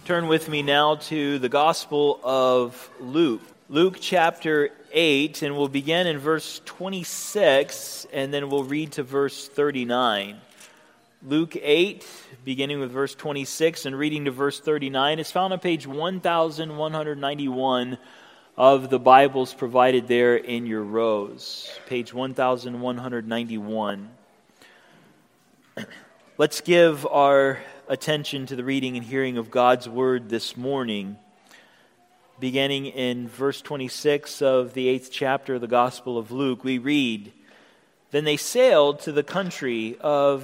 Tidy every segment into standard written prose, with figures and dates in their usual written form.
Turn with me now to the Gospel of Luke. Luke chapter 8, and we'll begin in verse 26, and then we'll read to verse 39. Luke 8, beginning with verse 26 and reading to verse 39, is found on page 1191 of the Bibles provided there in your rows. Page 1191. Let's give our attention to the reading and hearing of God's Word this morning. Beginning in verse 26 of the 8th chapter of the Gospel of Luke, we read, "Then they sailed to the country of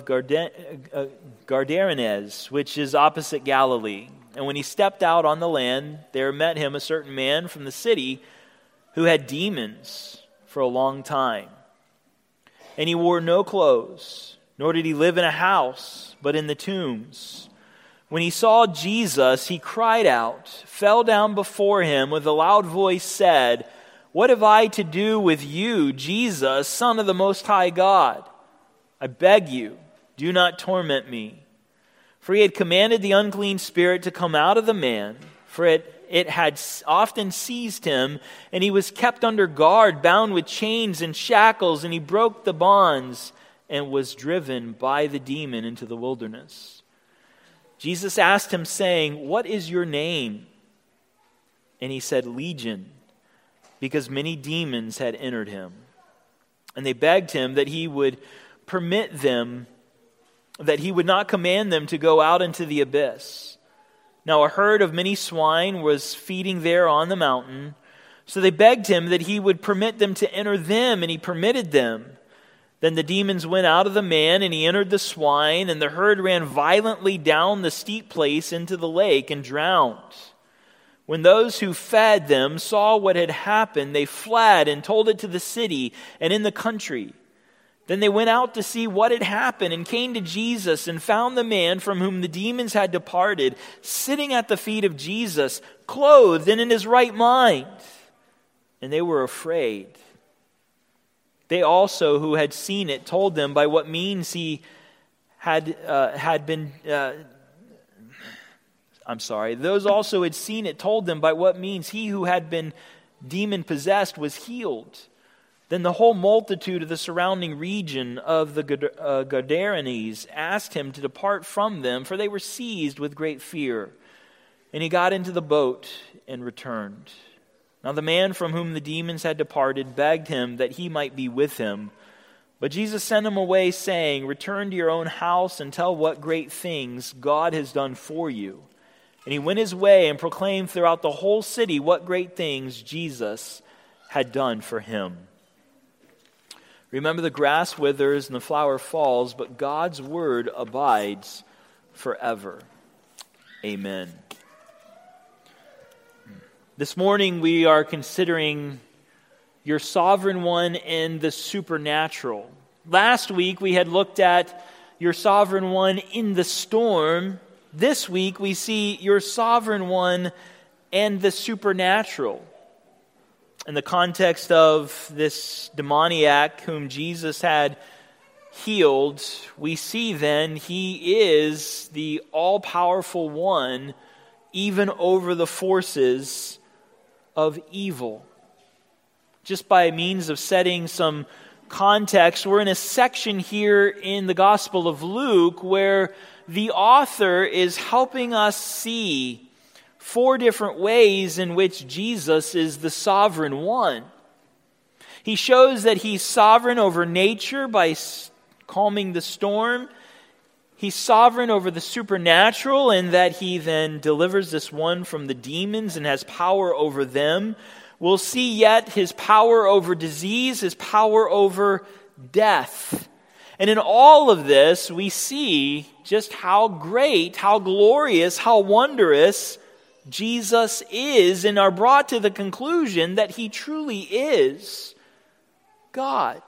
Gadarenes, which is opposite Galilee. And when he stepped out on the land, there met him a certain man from the city who had demons for a long time. And he wore no clothes, nor did he live in a house, but in the tombs. When he saw Jesus, he cried out, fell down before him, with a loud voice said, 'What have I to do with you, Jesus, Son of the Most High God? I beg you, do not torment me.' For he had commanded the unclean spirit to come out of the man, for it had often seized him, and he was kept under guard, bound with chains and shackles, and he broke the bonds and was driven by the demon into the wilderness. Jesus asked him, saying, 'What is your name?' And he said, 'Legion,' because many demons had entered him. And they begged him that he would permit them, that he would not command them to go out into the abyss. Now a herd of many swine was feeding there on the mountain. So they begged him that he would permit them to enter them, and he permitted them. Then the demons went out of the man, and he entered the swine, and the herd ran violently down the steep place into the lake and drowned. When those who fed them saw what had happened, they fled and told it to the city and in the country. Then they went out to see what had happened and came to Jesus and found the man from whom the demons had departed, sitting at the feet of Jesus, clothed and in his right mind. And they were afraid. They also, who had seen it, told them by what means he Those also who had seen it told them by what means he who had been demon-possessed was healed. Then the whole multitude of the surrounding region of the Gadarenes asked him to depart from them, for they were seized with great fear. And he got into the boat and returned. Now the man from whom the demons had departed begged him that he might be with him. But Jesus sent him away, saying, 'Return to your own house and tell what great things God has done for you.' And he went his way and proclaimed throughout the whole city what great things Jesus had done for him." Remember, the grass withers and the flower falls, but God's word abides forever. Amen. This morning we are considering your sovereign one and the supernatural. Last week we had looked at your sovereign one in the storm. This week we see your sovereign one and the supernatural. In the context of this demoniac whom Jesus had healed, we see then he is the all-powerful one even over the forces of evil. Just by means of setting some context, we're in a section here in the Gospel of Luke where the author is helping us see 4 different ways in which Jesus is the sovereign one. He shows that he's sovereign over nature by calming the storm. He's sovereign over the supernatural in that he then delivers this one from the demons and has power over them. We'll see yet his power over disease, his power over death. And in all of this, we see just how great, how glorious, how wondrous Jesus is, and are brought to the conclusion that he truly is God.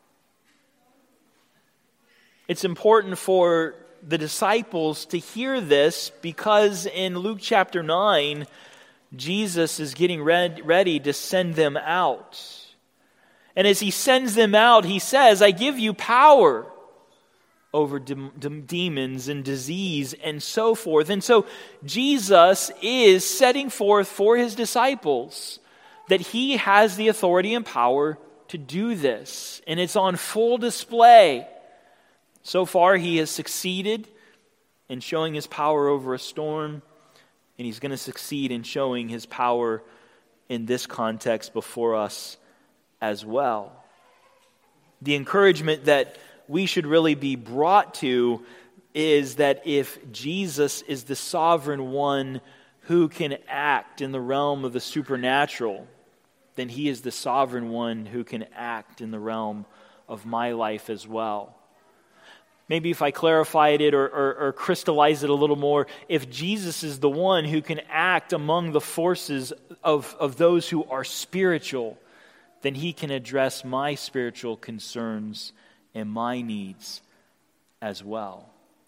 It's important for the disciples to hear this because in Luke chapter 9, Jesus is getting ready to send them out. And as he sends them out, he says, "I give you power over demons and disease and so forth. And so Jesus is setting forth for his disciples that he has the authority and power to do this. And it's on full display. So far, he has succeeded in showing his power over a storm, and he's going to succeed in showing his power in this context before us as well. The encouragement that we should really be brought to is that if Jesus is the sovereign one who can act in the realm of the supernatural, then he is the sovereign one who can act in the realm of my life as well. Maybe if I clarified it or crystallize it a little more, if Jesus is the one who can act among the forces of those who are spiritual, then he can address my spiritual concerns and my needs as well.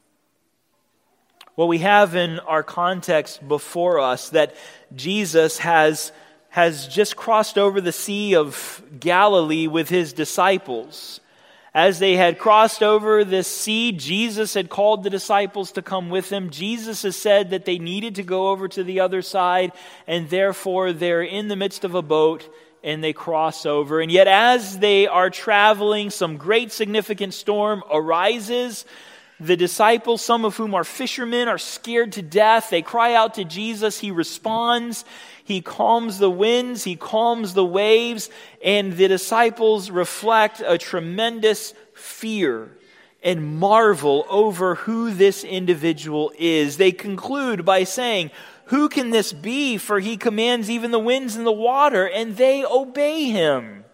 Well, we have in our context before us that Jesus has just crossed over the Sea of Galilee with his disciples. As they had crossed over this sea, Jesus had called the disciples to come with him. Jesus has said that they needed to go over to the other side, and therefore they're in the midst of a boat and they cross over. And yet as they are traveling, some great significant storm arises. The disciples, some of whom are fishermen, are scared to death. They cry out to Jesus. He responds. He calms the winds. He calms the waves. And the disciples reflect a tremendous fear and marvel over who this individual is. They conclude by saying, "Who can this be? For he commands even the winds and the water, and they obey him."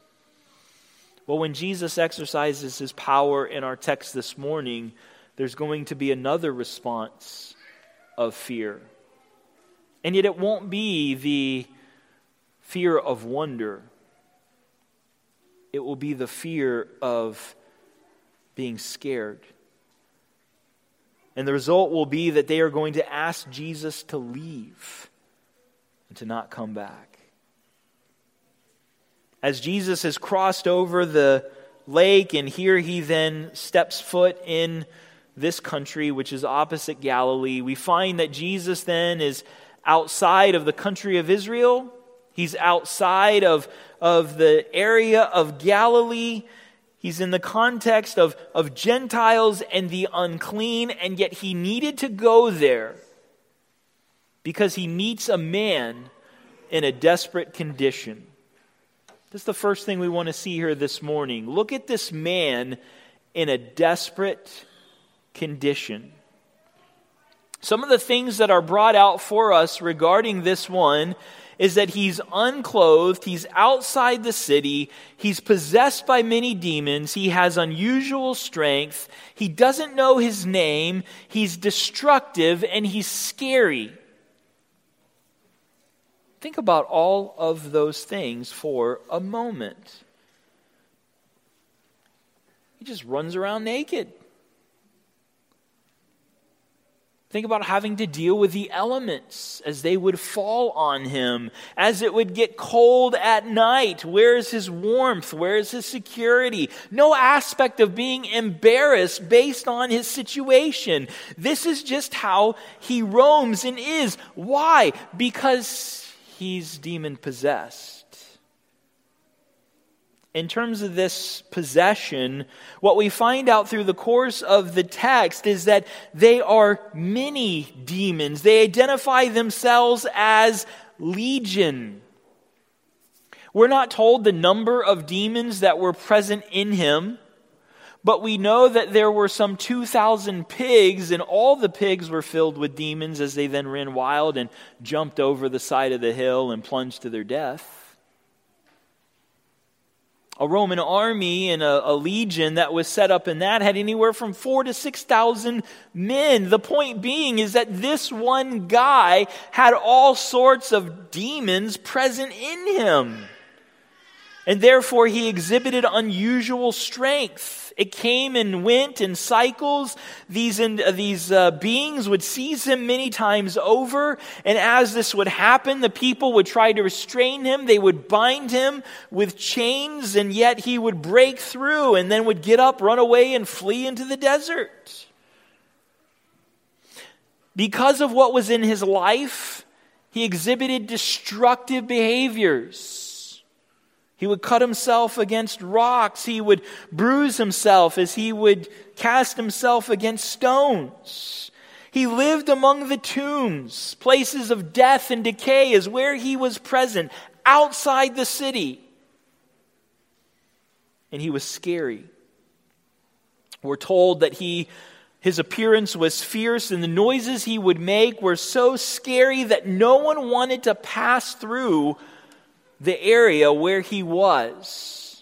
Well, when Jesus exercises his power in our text this morning, there's going to be another response of fear. And yet it won't be the fear of wonder. It will be the fear of being scared. And the result will be that they are going to ask Jesus to leave and to not come back. As Jesus has crossed over the lake, and here he then steps foot in this country, which is opposite Galilee, we find that Jesus then is outside of the country of Israel. He's outside of the area of Galilee. He's in the context of Gentiles and the unclean, and yet he needed to go there because he meets a man in a desperate condition. That's the first thing we want to see here this morning. Look at this man in a desperate condition. Some of the things that are brought out for us regarding this one is that he's unclothed, he's outside the city, he's possessed by many demons, he has unusual strength, he doesn't know his name, he's destructive, and he's scary. Think about all of those things for a moment. He just runs around naked. Think about having to deal with the elements as they would fall on him, as it would get cold at night. Where is his warmth? Where is his security? No aspect of being embarrassed based on his situation. This is just how he roams and is. Why? Because he's demon-possessed. In terms of this possession, what we find out through the course of the text is that they are many demons. They identify themselves as legion. We're not told the number of demons that were present in him, but we know that there were some 2,000 pigs, and all the pigs were filled with demons as they then ran wild and jumped over the side of the hill and plunged to their death. A Roman army and a legion that was set up in that had anywhere from 4,000 to 6,000 men. The point being is that this one guy had all sorts of demons present in him. And therefore he exhibited unusual strength. It came and went in cycles. These beings would seize him many times over. And as this would happen, the people would try to restrain him. They would bind him with chains, and yet he would break through and then would get up, run away, and flee into the desert. Because of what was in his life, he exhibited destructive behaviors. He would cut himself against rocks. He would bruise himself as he would cast himself against stones. He lived among the tombs. Places of death and decay is where he was present, outside the city. And he was scary. We're told that his appearance was fierce, and the noises he would make were so scary that no one wanted to pass through the area where he was.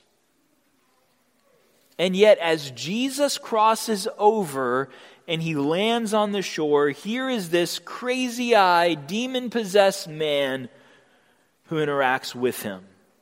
And yet, as Jesus crosses over and he lands on the shore, here is this crazy-eyed, demon-possessed man who interacts with him.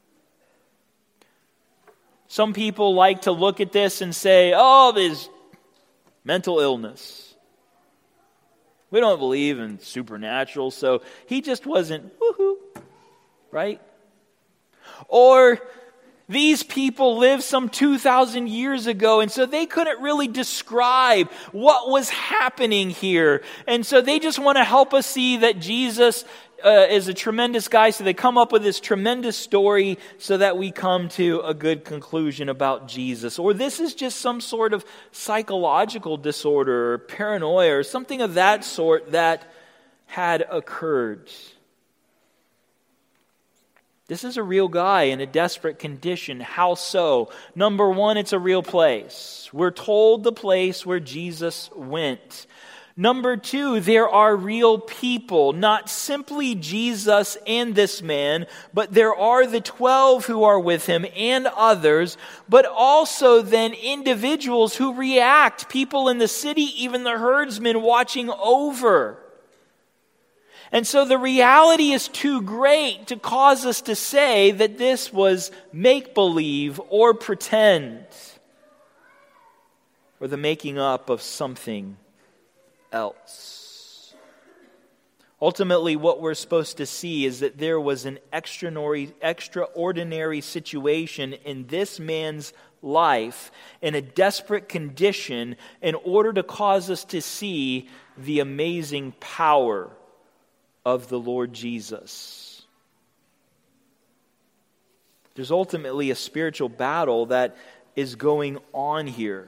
Some people like to look at this and say, oh, there's mental illness. We don't believe in supernatural, so he just wasn't woohoo, right? Or these people lived some 2,000 years ago, and so they couldn't really describe what was happening here. And so they just want to help us see that Jesus is a tremendous guy, so they come up with this tremendous story so that we come to a good conclusion about Jesus. Or this is just some sort of psychological disorder or paranoia or something of that sort that had occurred. This is a real guy in a desperate condition. How so? Number one, it's a real place. We're told the place where Jesus went. Number two, there are real people, not simply Jesus and this man, but there are the 12 who are with him and others, but also then individuals who react, people in the city, even the herdsmen watching over. And so the reality is too great to cause us to say that this was make-believe or pretend, or the making up of something else. Ultimately, what we're supposed to see is that there was an extraordinary situation in this man's life in a desperate condition in order to cause us to see the amazing power of the Lord Jesus. There's ultimately a spiritual battle that is going on here.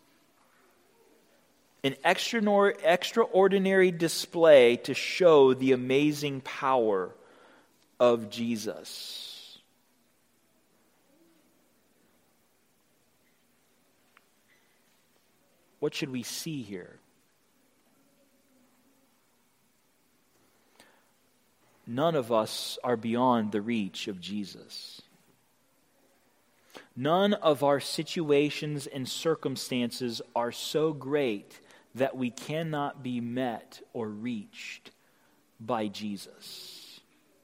An extraordinary display to show the amazing power of Jesus. What should we see here? None of us are beyond the reach of Jesus. None of our situations and circumstances are so great that we cannot be met or reached by Jesus.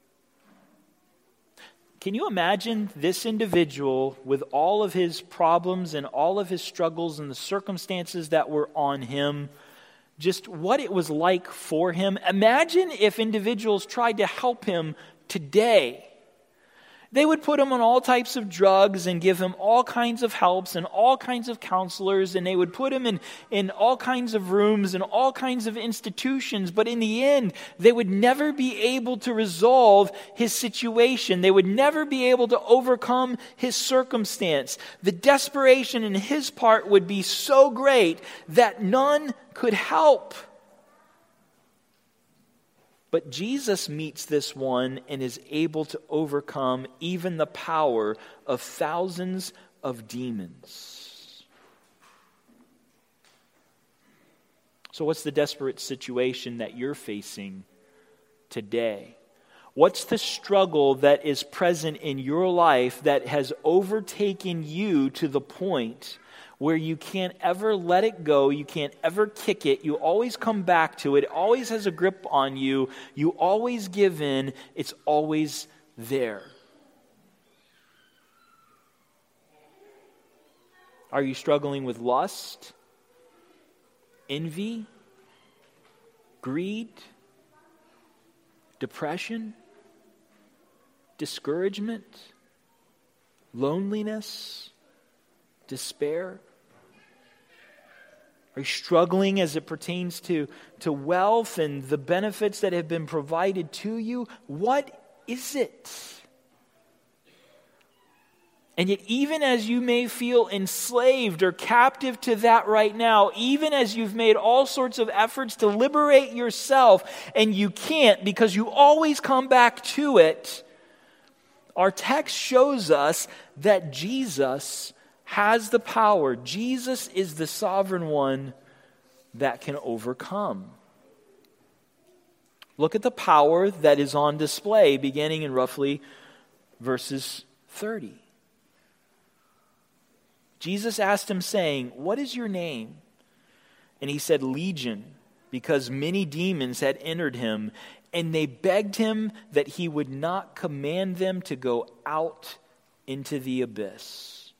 Can you imagine this individual with all of his problems and all of his struggles and the circumstances that were on him? Just what it was like for him. Imagine if individuals tried to help him today. They would put him on all types of drugs and give him all kinds of helps and all kinds of counselors, and they would put him in all kinds of rooms and all kinds of institutions, but in the end, they would never be able to resolve his situation. They would never be able to overcome his circumstance. The desperation in his part would be so great that none could help. But Jesus meets this one and is able to overcome even the power of thousands of demons. So what's the desperate situation that you're facing today? What's the struggle that is present in your life that has overtaken you to the point where you can't ever let it go, you can't ever kick it, you always come back to it, it always has a grip on you, you always give in, it's always there? Are you struggling with lust, envy, greed, depression, discouragement, loneliness, despair? Are you struggling as it pertains to wealth and the benefits that have been provided to you? What is it? And yet, even as you may feel enslaved or captive to that right now, even as you've made all sorts of efforts to liberate yourself, and you can't because you always come back to it, our text shows us that Jesus has the power. Jesus is the sovereign one that can overcome. Look at the power that is on display beginning in roughly verses 30. Jesus asked him, saying, "What is your name?" And he said, "Legion," because many demons had entered him, and they begged him that he would not command them to go out into the abyss.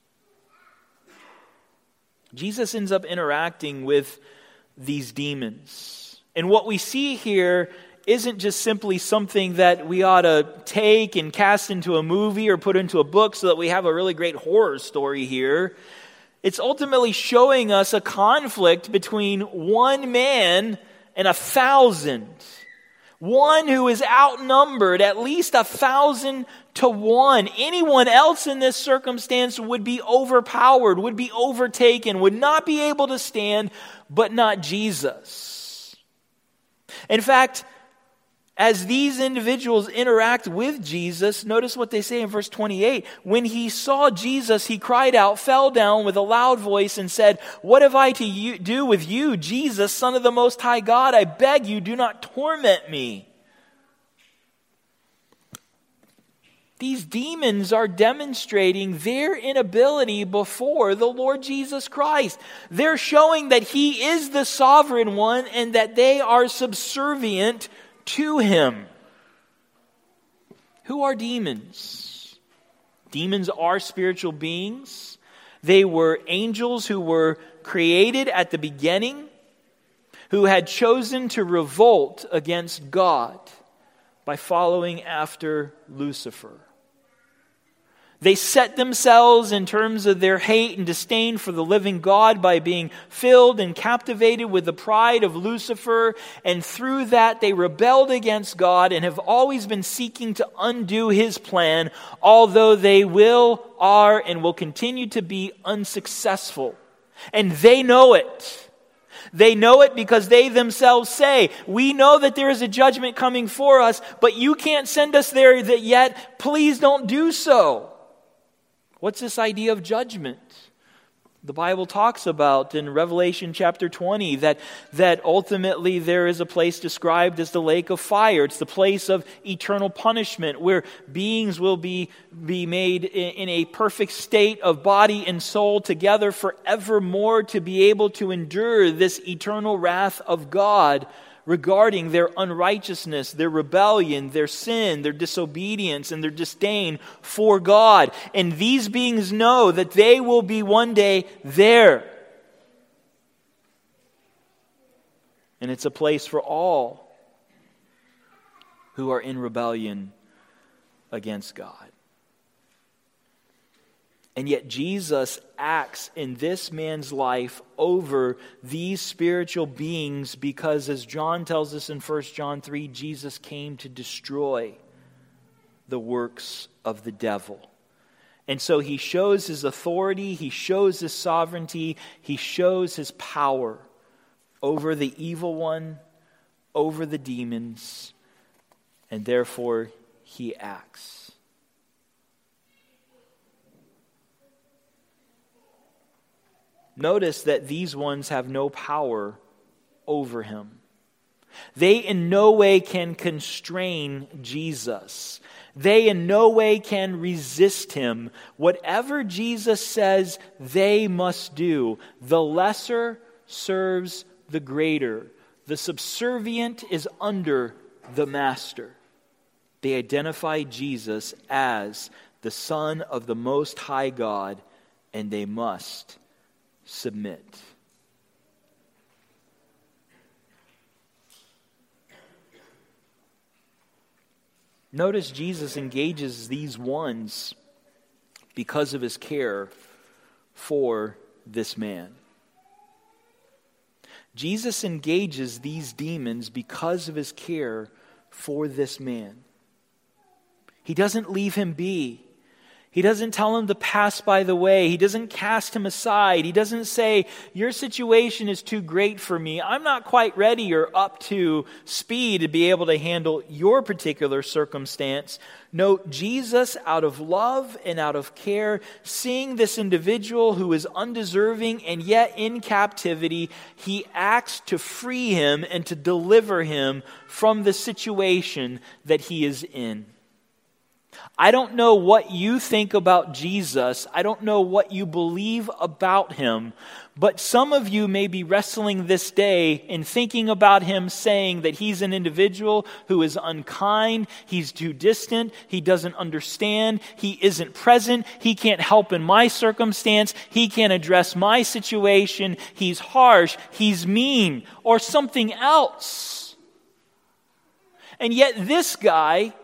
Jesus ends up interacting with these demons. And what we see here isn't just simply something that we ought to take and cast into a movie or put into a book so that we have a really great horror story here. It's ultimately showing us a conflict between one man and 1,000. One who is outnumbered at least 1,000 to 1. Anyone else in this circumstance would be overpowered, would be overtaken, would not be able to stand, but not Jesus. In fact, as these individuals interact with Jesus, notice what they say in verse 28. When he saw Jesus, he cried out, fell down with a loud voice and said, "What have I to do with you, Jesus, Son of the Most High God? I beg you, do not torment me." These demons are demonstrating their inability before the Lord Jesus Christ. They're showing that he is the sovereign one and that they are subservient to him. Who are demons? Demons are spiritual beings. They were angels who were created at the beginning, who had chosen to revolt against God by following after Lucifer. They set themselves in terms of their hate and disdain for the living God by being filled and captivated with the pride of Lucifer. And through that, they rebelled against God and have always been seeking to undo his plan, although they are, and will continue to be unsuccessful. And they know it. They know it because they themselves say, "We know that there is a judgment coming for us, but you can't send us there yet. Please don't do so." What's this idea of judgment? The Bible talks about in Revelation chapter 20 that ultimately there is a place described as the lake of fire. It's the place of eternal punishment where beings will be made in a perfect state of body and soul together forevermore to be able to endure this eternal wrath of God regarding their unrighteousness, their rebellion, their sin, their disobedience, and their disdain for God. And these beings know that they will be one day there. And it's a place for all who are in rebellion against God. And yet Jesus acts in this man's life over these spiritual beings because, as John tells us in 1 John 3, Jesus came to destroy the works of the devil. And so he shows his authority, he shows his sovereignty, he shows his power over the evil one, over the demons, and therefore he acts. Notice that these ones have no power over him. They in no way can constrain Jesus. They in no way can resist him. Whatever Jesus says, they must do. The lesser serves the greater. The subservient is under the master. They identify Jesus as the Son of the Most High God, and they must submit. Notice Jesus engages these ones because of his care for this man. Jesus engages these demons because of his care for this man. He doesn't leave him be. He doesn't tell him to pass by the way. He doesn't cast him aside. He doesn't say, your situation is too great for me. I'm not quite ready or up to speed to be able to handle your particular circumstance. No, Jesus, out of love and out of care, seeing this individual who is undeserving and yet in captivity, he acts to free him and to deliver him from the situation that he is in. I don't know what you think about Jesus. I don't know what you believe about him. But some of you may be wrestling this day in thinking about him, saying that he's an individual who is unkind, he's too distant, he doesn't understand, he isn't present, he can't help in my circumstance, he can't address my situation, he's harsh, he's mean, or something else. And yet this guy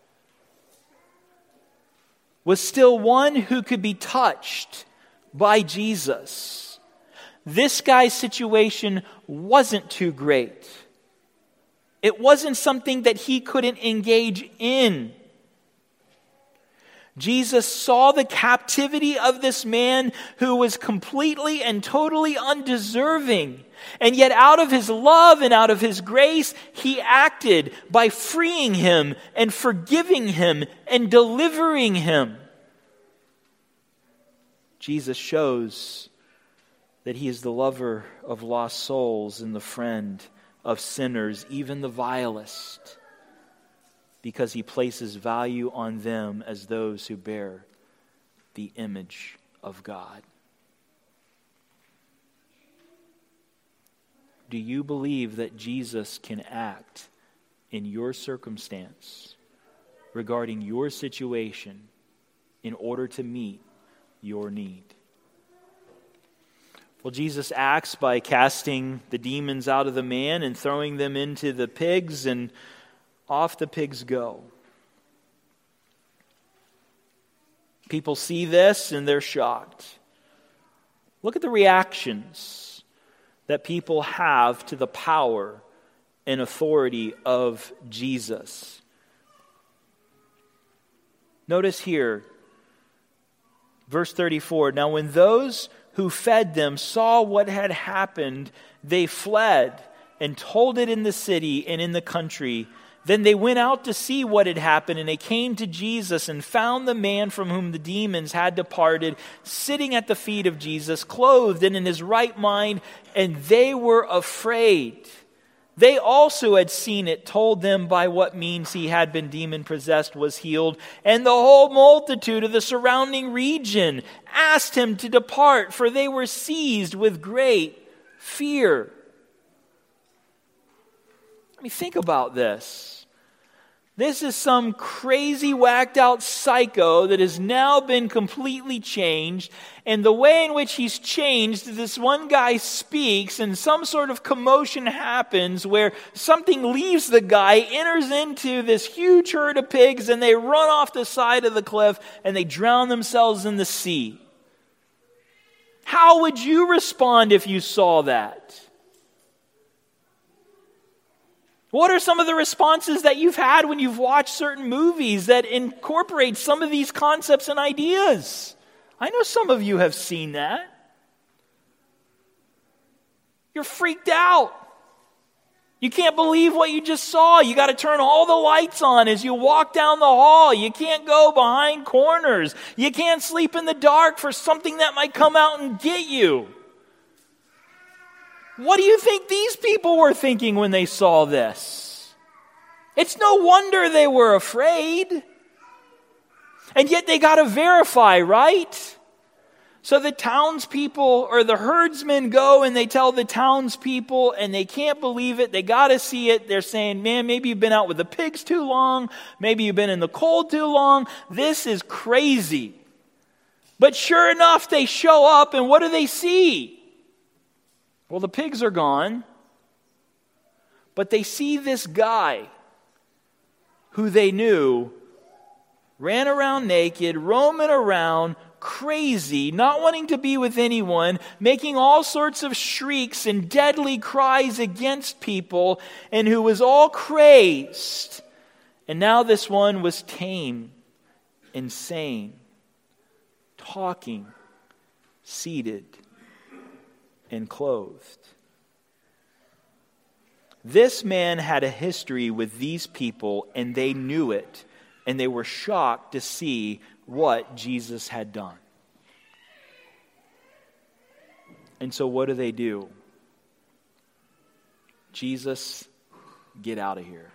was still one who could be touched by Jesus. This guy's situation wasn't too great. It wasn't something that he couldn't engage in. Jesus saw the captivity of this man who was completely and totally undeserving. And yet out of his love and out of his grace, he acted by freeing him and forgiving him and delivering him. Jesus shows that he is the lover of lost souls and the friend of sinners, even the vilest, because he places value on them as those who bear the image of God. Do you believe that Jesus can act in your circumstance regarding your situation in order to meet your need? Well, Jesus acts by casting the demons out of the man and throwing them into the pigs, and off the pigs go. People see this and they're shocked. Look at the reactions that people have to the power and authority of Jesus. Notice here, verse 34, now when those who fed them saw what had happened, they fled and told it in the city and in the country. Then they went out to see what had happened, and they came to Jesus and found the man from whom the demons had departed, sitting at the feet of Jesus, clothed and in his right mind, and they were afraid. They also had seen it, told them by what means he had been demon-possessed was healed, and the whole multitude of the surrounding region asked him to depart, for they were seized with great fear. I mean, think about this. This is some crazy, whacked out psycho that has now been completely changed. And the way in which he's changed, this one guy speaks and some sort of commotion happens where something leaves the guy, enters into this huge herd of pigs, and they run off the side of the cliff and they drown themselves in the sea. How would you respond if you saw that? What are some of the responses that you've had when you've watched certain movies that incorporate some of these concepts and ideas? I know some of you have seen that. You're freaked out. You can't believe what you just saw. You got to turn all the lights on as you walk down the hall. You can't go behind corners. You can't sleep in the dark for something that might come out and get you. What do you think these people were thinking when they saw this? It's no wonder they were afraid. And yet they got to verify, right? So the townspeople or the herdsmen go and they tell the townspeople, and they can't believe it. They got to see it. They're saying, man, maybe you've been out with the pigs too long. Maybe you've been in the cold too long. This is crazy. But sure enough, they show up, and what do they see? Well, the pigs are gone, but they see this guy who they knew ran around naked, roaming around, crazy, not wanting to be with anyone, making all sorts of shrieks and deadly cries against people, and who was all crazed. And now this one was tame, insane, talking, seated, and clothed. This man had a history with these people, and they knew it, and they were shocked to see what Jesus had done. And so what do? Jesus, get out of here.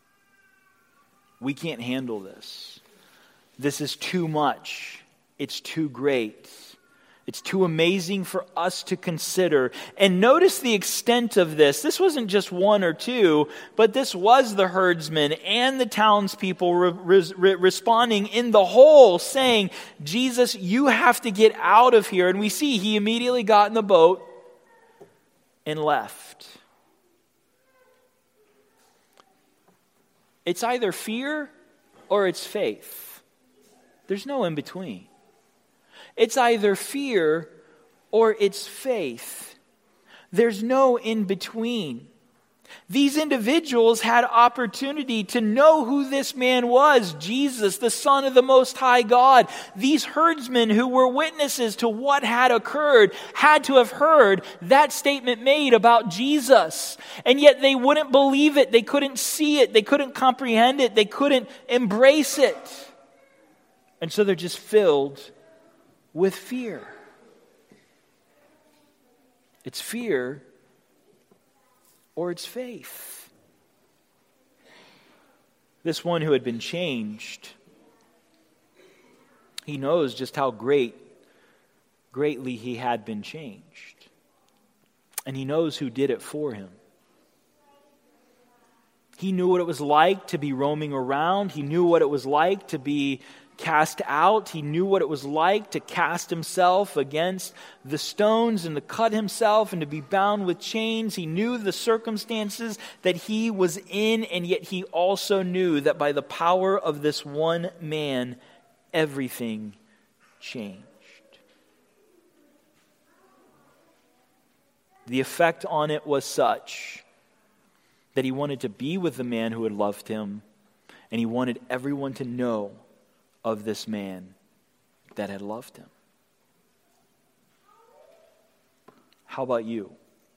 We can't handle this. This is too much. It's too great. It's too amazing for us to consider. And notice the extent of this. This wasn't just one or two, but this was the herdsmen and the townspeople responding in the whole, saying, Jesus, you have to get out of here. And we see he immediately got in the boat and left. It's either fear or it's faith. There's no in between. It's either fear or it's faith. There's no in between. These individuals had opportunity to know who this man was, Jesus, the Son of the Most High God. These herdsmen who were witnesses to what had occurred had to have heard that statement made about Jesus. And yet they wouldn't believe it. They couldn't see it. They couldn't comprehend it. They couldn't embrace it. And so they're just filled with fear. It's fear or it's faith. This one who had been changed, he knows just how greatly he had been changed. And he knows who did it for him. He knew what it was like to be roaming around. He knew what it was like to be cast out. He knew what it was like to cast himself against the stones and to cut himself and to be bound with chains. He knew the circumstances that he was in, and yet he also knew that by the power of this one man, everything changed. The effect on it was such that he wanted to be with the man who had loved him, and he wanted everyone to know of this man that had loved him. How about you?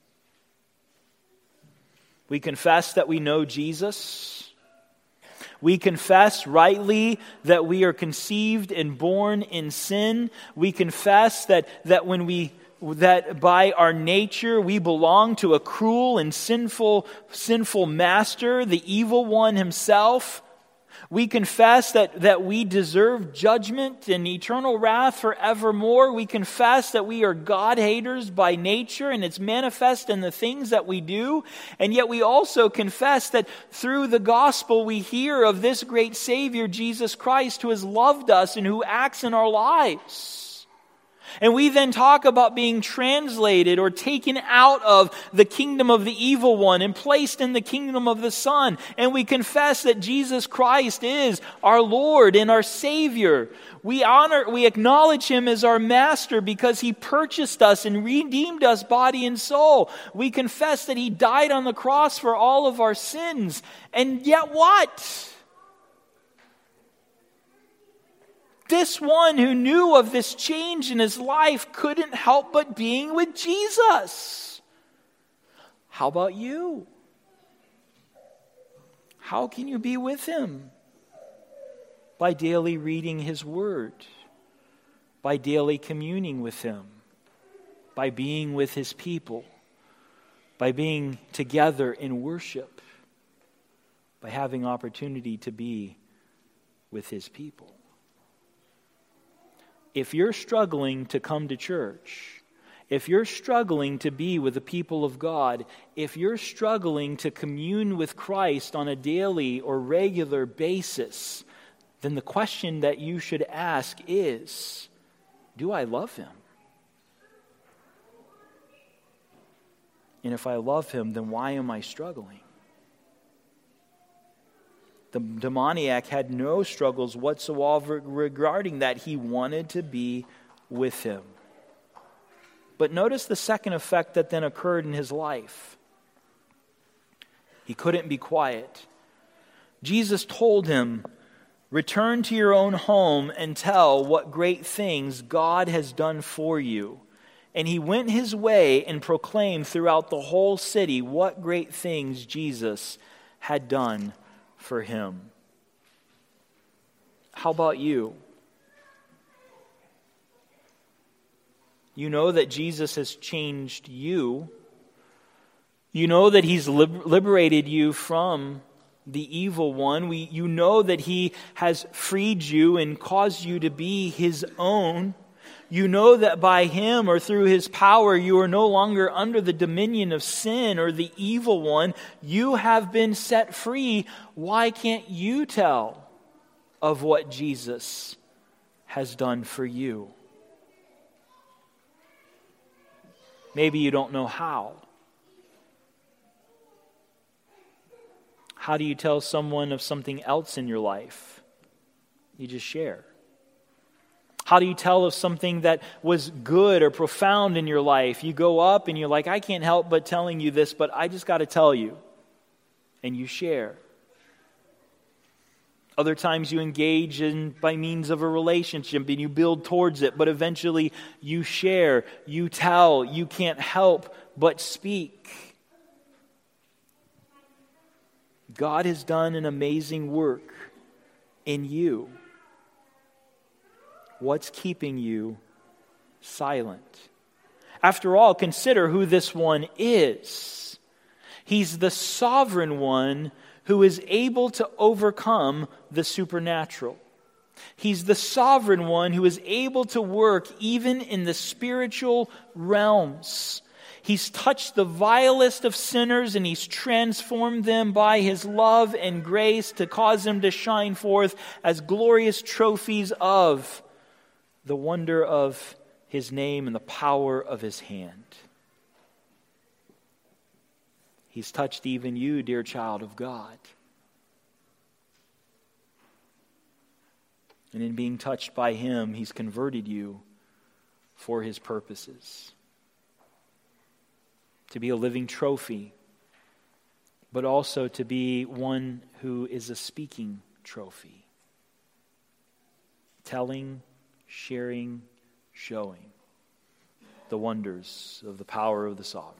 We confess that we know Jesus. We confess rightly that we are conceived and born in sin. We confess that by our nature we belong to a cruel and sinful master, the evil one himself. We confess that we deserve judgment and eternal wrath forevermore. We confess that we are God-haters by nature, and it's manifest in the things that we do. And yet we also confess that through the gospel we hear of this great Savior, Jesus Christ, who has loved us and who acts in our lives. And we then talk about being translated or taken out of the kingdom of the evil one and placed in the kingdom of the Son. And we confess that Jesus Christ is our Lord and our Savior. We acknowledge Him as our Master because He purchased us and redeemed us body and soul. We confess that He died on the cross for all of our sins. And yet what? This one who knew of this change in his life couldn't help but being with Jesus. How about you? How can you be with Him? By daily reading His Word, by daily communing with Him, by being with His people, by being together in worship, by having opportunity to be with His people. If you're struggling to come to church, if you're struggling to be with the people of God, if you're struggling to commune with Christ on a daily or regular basis, then the question that you should ask is, do I love him? And if I love him, then why am I struggling? The demoniac had no struggles whatsoever regarding that. He wanted to be with him. But notice the second effect that then occurred in his life. He couldn't be quiet. Jesus told him, "Return to your own home and tell what great things God has done for you." And he went his way and proclaimed throughout the whole city what great things Jesus had done for him. How about you? You know that Jesus has changed you. You know that he's liberated you from the evil one. You know that he has freed you and caused you to be his own. You know that by him or through his power you are no longer under the dominion of sin or the evil one. You have been set free. Why can't you tell of what Jesus has done for you? Maybe you don't know how. How do you tell someone of something else in your life? You just share. How do you tell of something that was good or profound in your life? You go up and you're like, I can't help but telling you this, but I just got to tell you. And you share. Other times you engage in by means of a relationship and you build towards it, but eventually you share, you tell, you can't help but speak. God has done an amazing work in you. What's keeping you silent? After all, consider who this one is. He's the sovereign one who is able to overcome the supernatural. He's the sovereign one who is able to work even in the spiritual realms. He's touched the vilest of sinners and he's transformed them by his love and grace to cause them to shine forth as glorious trophies of the wonder of his name and the power of his hand. He's touched even you, dear child of God. And in being touched by him, he's converted you for his purposes. To be a living trophy, but also to be one who is a speaking trophy. Telling, sharing, showing the wonders of the power of the sovereign.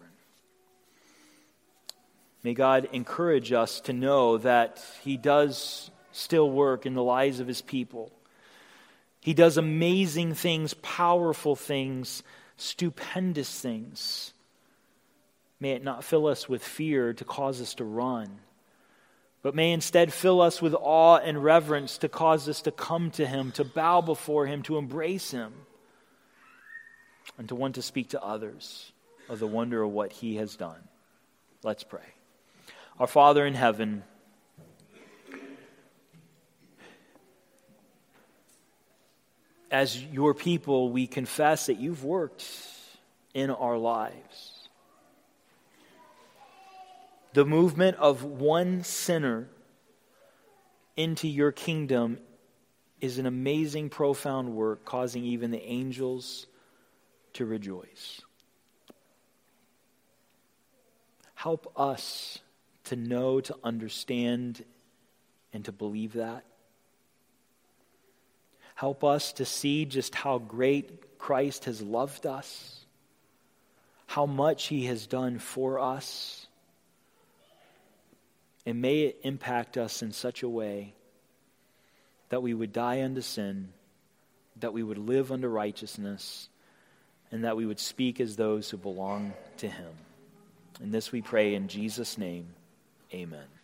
May God encourage us to know that he does still work in the lives of his people. He does amazing things, powerful things, stupendous things. May it not fill us with fear to cause us to run, but may instead fill us with awe and reverence to cause us to come to him, to bow before him, to embrace him, and to want to speak to others of the wonder of what he has done. Let's pray. Our Father in heaven, as your people, we confess that you've worked in our lives. The movement of one sinner into your kingdom is an amazing, profound work, causing even the angels to rejoice. Help us to know, to understand, and to believe that. Help us to see just how great Christ has loved us, how much he has done for us. And may it impact us in such a way that we would die unto sin, that we would live unto righteousness, and that we would speak as those who belong to him. And this we pray in Jesus' name, amen.